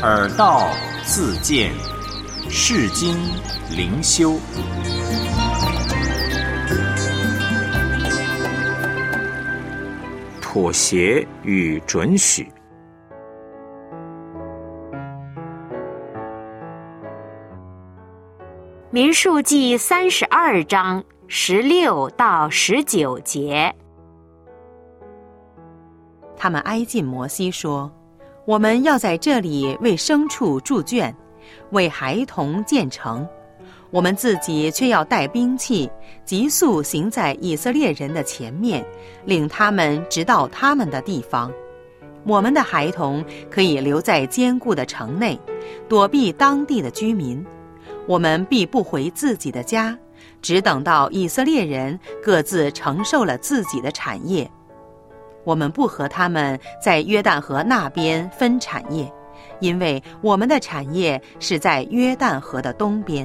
耳道自见，世经灵修。妥协与准许。 民数记32章16到19节。 他们挨近摩西说：我们要在这里为牲畜筑圈，为孩童建城，我们自己却要带兵器，急速行在以色列人的前面，领他们直到他们的地方。我们的孩童可以留在坚固的城内，躲避当地的居民。我们必不回自己的家，只等到以色列人各自承受了自己的产业。我们不和他们在约旦河那边分产业，因为我们的产业是在约旦河的东边。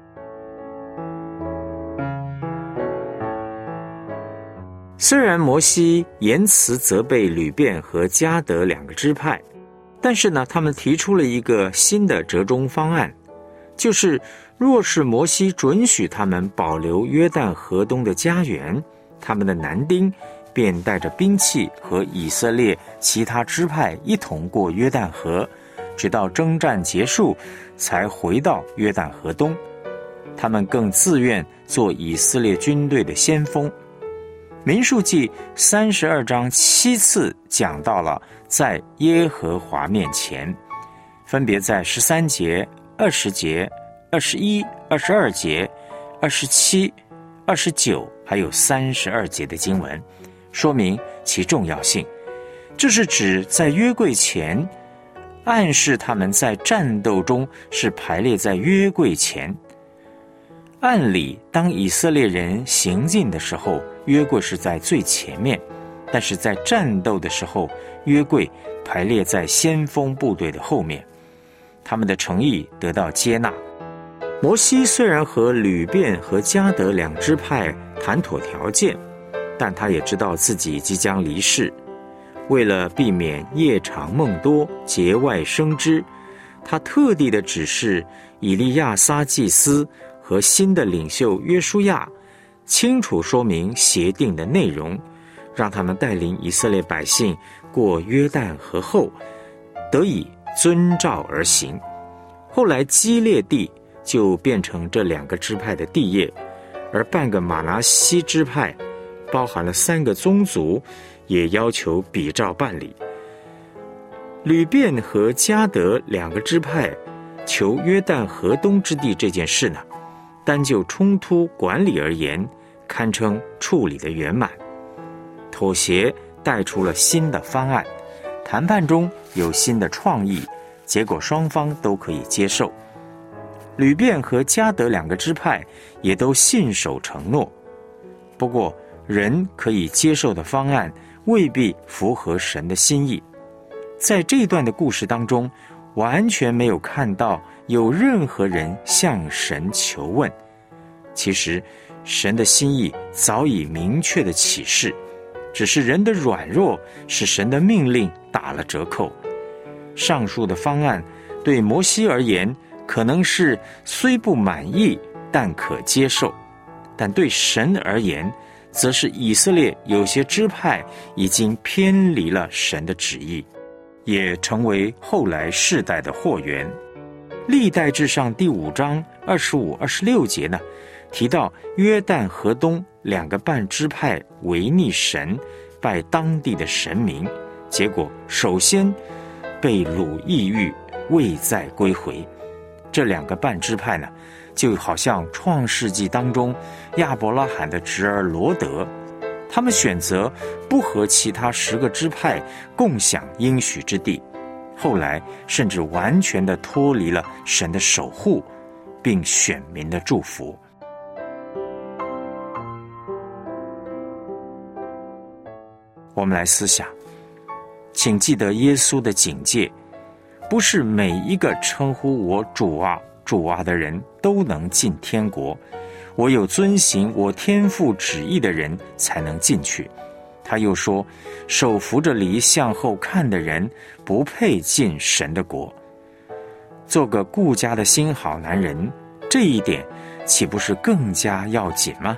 虽然摩西言辞责备吕便和迦得两个支派，但是呢，他们提出了一个新的折中方案，就是若是摩西准许他们保留约旦河东的家园，他们的男丁便带着兵器和以色列其他支派一同过约旦河，直到征战结束才回到约旦河东。他们更自愿做以色列军队的先锋。民数记32章7次讲到了在耶和华面前，分别在13节、20节、21、22节、27、29还有32节的经文，说明其重要性。这是指在约柜前，暗示他们在战斗中是排列在约柜前。按理当以色列人行进的时候，约柜是在最前面，但是在战斗的时候，约柜排列在先锋部队的后面。他们的诚意得到接纳。摩西虽然和吕便和迦得两支派谈妥条件，但他也知道自己即将离世。为了避免夜长梦多、节外生枝，他特地的指示以利亚撒祭司和新的领袖约书亚清楚说明协定的内容，让他们带领以色列百姓过约旦河后，得以遵照而行。后来基列地就变成这两个支派的地业，而半个玛拿西支派包含了3个宗族，也要求比照办理。吕便和迦得两个支派求约旦河东之地这件事呢，单就冲突管理而言，堪称处理的圆满。妥协带出了新的方案，谈判中有新的创意，结果双方都可以接受。吕便和迦得两个支派也都信守承诺。不过人可以接受的方案未必符合神的心意。在这一段的故事当中，完全没有看到有任何人向神求问。其实神的心意早已明确的启示，只是人的软弱使神的命令打了折扣。上述的方案对摩西而言可能是虽不满意但可接受，但对神而言则是以色列有些支派已经偏离了神的旨意，也成为后来世代的祸源。历代志上第5章25、26节呢，提到约旦河东2个半支派违逆神，拜当地的神明，结果首先被掳异域，未再归回。这2个半支派呢，就好像创世纪当中亚伯拉罕的侄儿罗德，他们选择不和其他10个支派共享应许之地，后来甚至完全的脱离了神的守护，并选民的祝福。我们来思想，请记得耶稣的警戒，不是每一个称呼我主啊主啊的人都能进天国，唯有遵行我天父旨意的人才能进去。他又说，手扶着犁向后看的人不配进神的国。 做个顾家的新好男人，这一点岂不是更加要紧吗？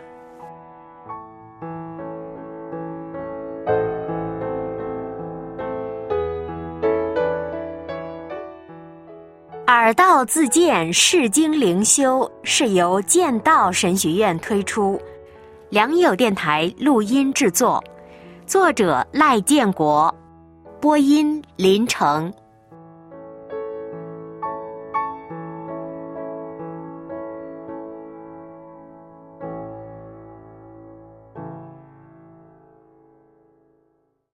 耳道自荐释经灵修是由剑道神学院推出，良友电台录音制作，作者赖建国，播音林成。